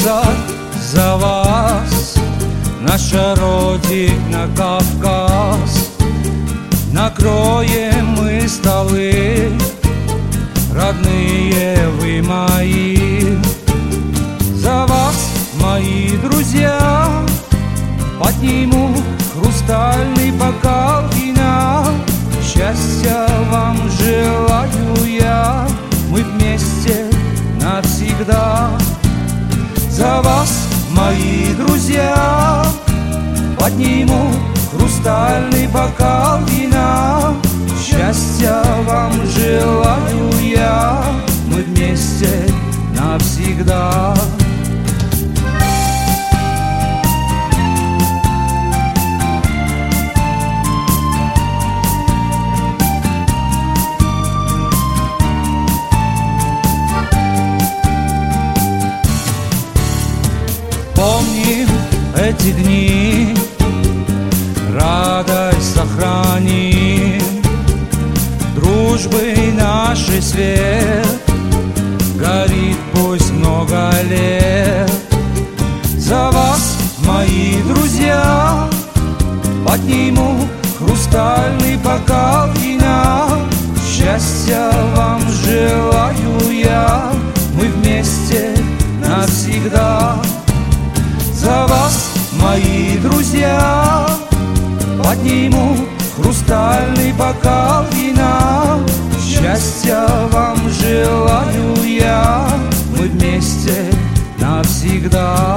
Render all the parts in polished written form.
молится за вас наша Родина Кавказ. Накроем мы столы, родные вы мои. За вас, мои друзья, подниму хрустальный бокал вина. Счастья вам желаю я, мы вместе навсегда. За вас, мои друзья, подниму хрустальный бокал вина. Счастья вам желаю я, мы вместе навсегда. Помним эти дни, радость сохраним, дружбы нашей свет горит пусть много лет. За вас, мои друзья, подниму хрустальный бокал вина. Счастья вам желаю я, мы вместе навсегда. За вас, мои друзья, подниму хрустальный бокал вина. Счастья вам желаю я, мы вместе навсегда.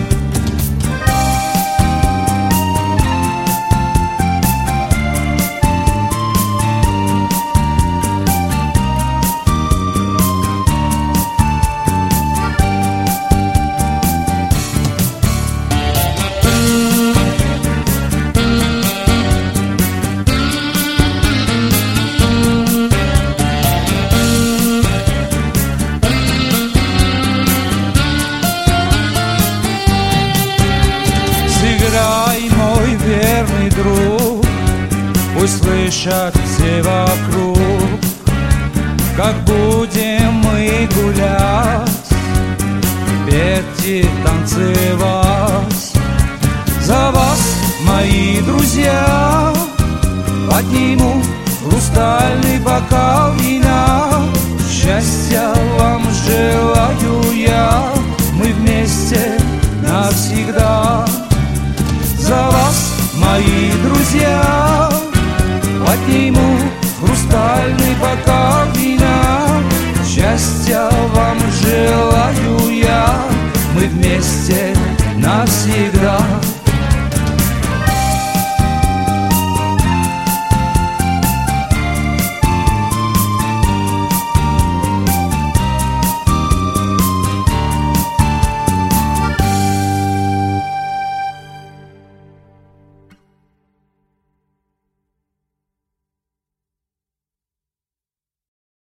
Сыграй, мой верный друг, пусть слышат все вокруг, как будем мы гулять, петь и танцевать. За вас, мои друзья, подниму хрустальный бокал вина. Счастья вам желаю я, мы вместе навсегда. За вас, мои друзья, подниму хрустальный бокал вина. Счастья вам желаю я, мы вместе навсегда.